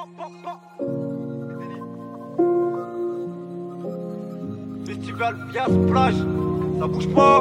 Festival, viens, splash, ça bouge pas.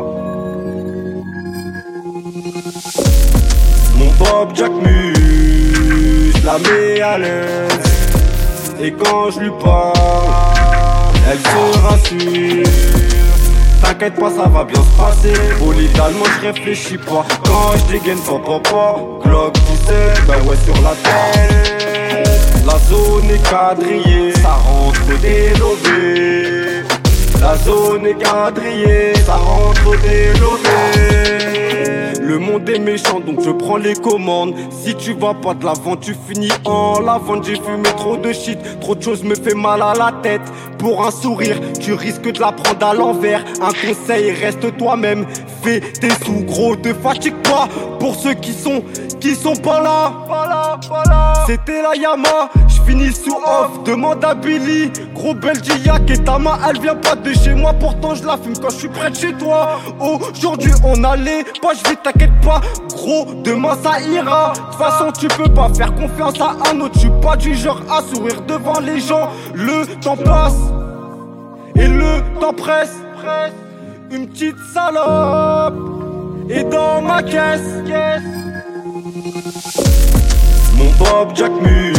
Mon Bob Jack Mus la met à l'aise. Et quand je lui parle, elle se rassure. T'inquiète pas, ça va bien se passer. Polytalement, je réfléchis pas. Quand je dégaine papa, Glock 17, ben ouais sur la tête. La zone est quadrillée, ça rentre des lobés. La zone est quadrillée, ça rentre des lobés. Le monde est méchant donc je prends les commandes. Si tu vas pas de l'avant tu finis en lavande. J'ai fumé trop de shit, trop de choses me fait mal à la tête. Pour un sourire tu risques de la prendre à l'envers. Un conseil, reste toi-même, fais tes sous gros, te fatigue pas. Pour ceux qui sont pas là, c'était la Yama, j'finis sous off, demande à Billy. Gros Belgiac et ta main elle vient pas de chez moi. Pourtant je la fume quand je suis près de chez toi. Aujourd'hui on allait pas, je vais t'inquiète pas. Gros demain ça ira. De toute façon tu peux pas faire confiance à un autre. Je suis pas du genre à sourire devant les gens. Le temps passe et le temps presse. Une petite salope est dans ma caisse. Mon Bob Jack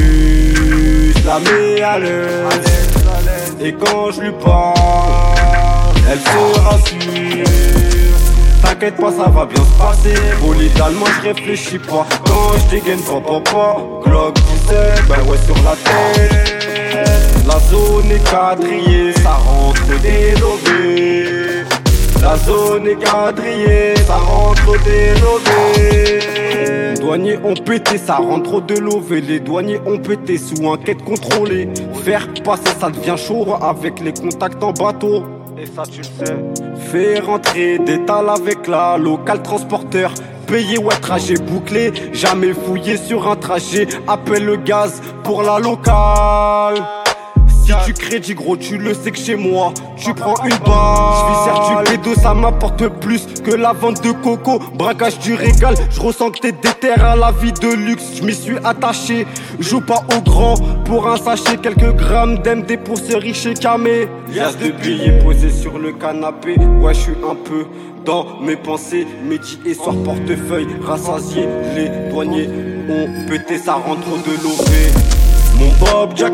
Mus la met à l'aise. Et quand je lui parle, elle se rassure. T'inquiète pas, ça va bien se passer. Polytalement, je réfléchis pas. Quand je dégaine papa, Glock 17, ben ouais sur la tête. La zone est quadrillée, ça rentre des lobés. La zone est quadrillée, ça rentre des lobés. Les douaniers ont pété, ça rentre trop de lové. Les douaniers ont pété sous enquête contrôlée. Faire passer, ça devient chaud avec les contacts en bateau. Et ça tu le sais. Fais rentrer des tales avec la local transporteur. Payé ouais trajet bouclé, jamais fouillé sur un trajet. Appelle le gaz pour la locale. Si tu crédis gros tu le sais que chez moi tu prends une balle. J'vis certes du bédo, ça m'apporte plus que la vente de coco. Braquage du régal, je ressens que t'es déter à la vie de luxe. Je m'y suis attaché, joue pas au grand. Pour un sachet, quelques grammes d'MD pour ce riche camé. Liasse de billets posés sur le canapé. Ouais je suis un peu dans mes pensées. Midi et soir portefeuille rassasié. Les douaniers ont pété, ça rentre de l'OV. Mon Bob Jack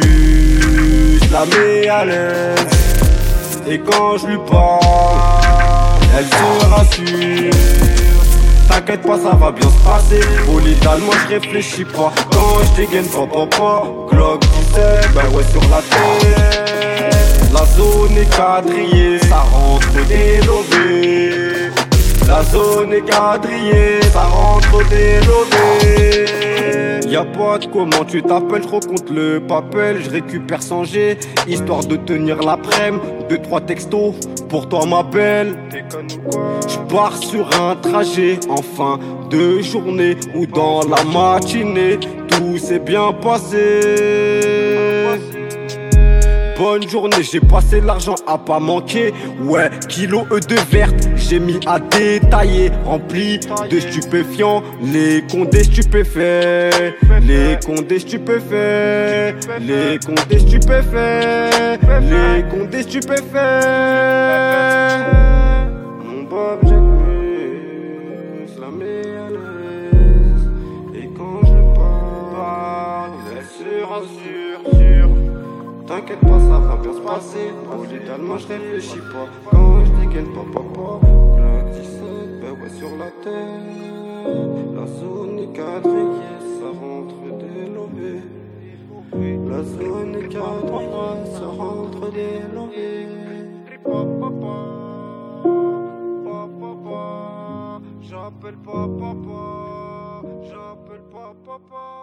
Mus la met à l'aise. Et quand je lui parle, elle se rassure. T'inquiète pas, ça va bien se passer. Polytalement, je réfléchis pas. Quand je dégaine papa, Glock 17, ben ouais sur la tête. La zone est quadrillée, ça rentre des lobés. La zone est quadrillée, ça rentre des lobés. Y'a pas de comment tu t'appelles, je recompte le papel, je récupère sans G, histoire de tenir l'après-midi. 2-3 textos pour toi ma belle. Je pars sur un trajet en fin de journée ou dans la matinée. Tout s'est bien passé. Bonne journée, j'ai passé l'argent à pas manquer. Ouais, kilo de verte, j'ai mis à détailler. Rempli de stupéfiants, les condés stupéfaits. Les condés stupéfaits. Les condés stupéfaits. Les condés stupéfaits. Mon Bob Jack Mus la met à l'aise. Et quand je parle, elle se rassure. T'inquiète pas, ça va bien se passer. Polytalement, je réfléchis pas. Quand je dégaine papa, Glock 17, ben ouais sur la tête. La zone est quadrillée, ça rentre des lobés. La zone est quadrillée, ça rentre des lobés. J'appelle papa, j'appelle papa.